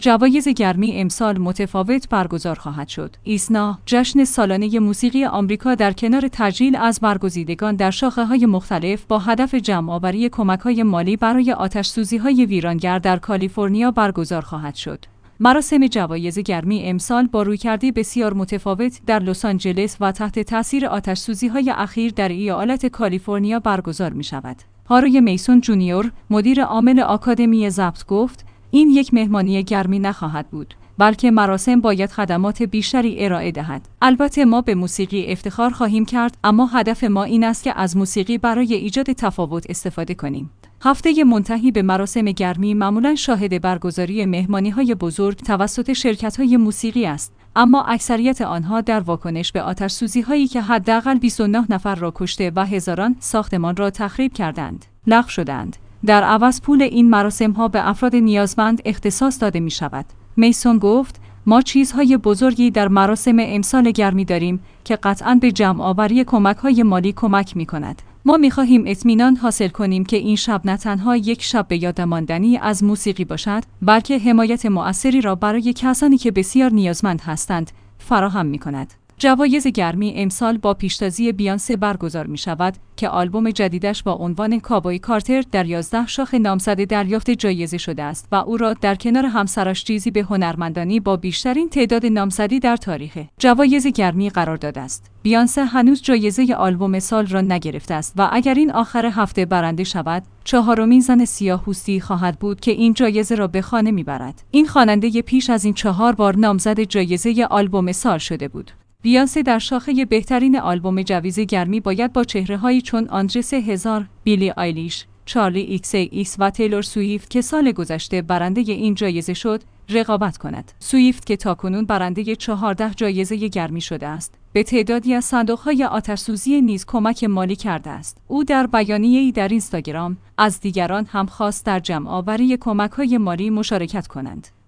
جوایز گرمی امسال متفاوت برگزار خواهد شد. ایسنا، جشن سالانه موسیقی آمریکا در کنار تجلیل از برگزیدگان در شاخه‌های مختلف با هدف جمع‌آوری کمک‌های مالی برای آتش‌سوزی‌های ویرانگر در کالیفرنیا برگزار خواهد شد. مراسم جوایز گرمی امسال با رویکردی بسیار متفاوت در لس آنجلس و تحت تأثیر آتش‌سوزی‌های اخیر در ایالت کالیفرنیا برگزار می‌شود. هاروی میسون جونیور، مدیر عامل آکادمی ضبط گفت: این یک مهمانی گرمی نخواهد بود، بلکه مراسم باید خدمات بیشتری ارائه دهد. البته ما به موسیقی افتخار خواهیم کرد، اما هدف ما این است که از موسیقی برای ایجاد تفاوت استفاده کنیم. هفته منتهی به مراسم گرمی معمولاً شاهد برگزاری مهمانی‌های بزرگ توسط شرکت‌های موسیقی است، اما اکثریت آنها در واکنش به آتش‌سوزی‌هایی که حداقل 29 نفر را کشته و هزاران ساختمان را تخریب کردند، لغو شدند. در عوض پول این مراسم‌ها به افراد نیازمند اختصاص داده می‌شود. میسون گفت: ما چیزهای بزرگی در مراسم امسال گرمی داریم که قطعاً به جمع‌آوری کمک‌های مالی کمک می‌کند. ما می‌خواهیم اطمینان حاصل کنیم که این شب نه تنها یک شب به یاد ماندنی از موسیقی باشد، بلکه حمایت مؤثری را برای کسانی که بسیار نیازمند هستند فراهم می‌کند. جوایز گرمی امسال با پیشتازی بیانسه برگزار می شود که آلبوم جدیدش با عنوان کابوی کارتر در 11 شاخه نامزد دریافت جایزه شده است و او را در کنار همسرش چیزی به هنرمندانی با بیشترین تعداد نامزدی در تاریخ جوایز گرمی قرار داده است. بیانسه هنوز جایزه آلبوم سال را نگرفته است و اگر این آخر هفته برنده شود، چهارمین زن سیاه‌پوستی خواهد بود که این جایزه را به خانه میبرد. این خواننده پیش از این 4 بار نامزد جایزه آلبوم سال شده بود. بیانسه در شاخه بهترین آلبوم جوایز گرمی باید با چهره‌هایی چون آندره 3000، بیلی آیلیش، چارلی ایکس ایکس و تیلور سویفت که سال گذشته برنده این جایزه شد، رقابت کند. سویفت که تاکنون برنده 14 جایزه گرمی شده است، به تعدادی از صندوق‌های آتش‌سوزی نیز کمک مالی کرده است. او در بیانیه‌ای در اینستاگرام از دیگران هم خواست در جمع‌آوری کمک‌های مالی مشارکت کنند.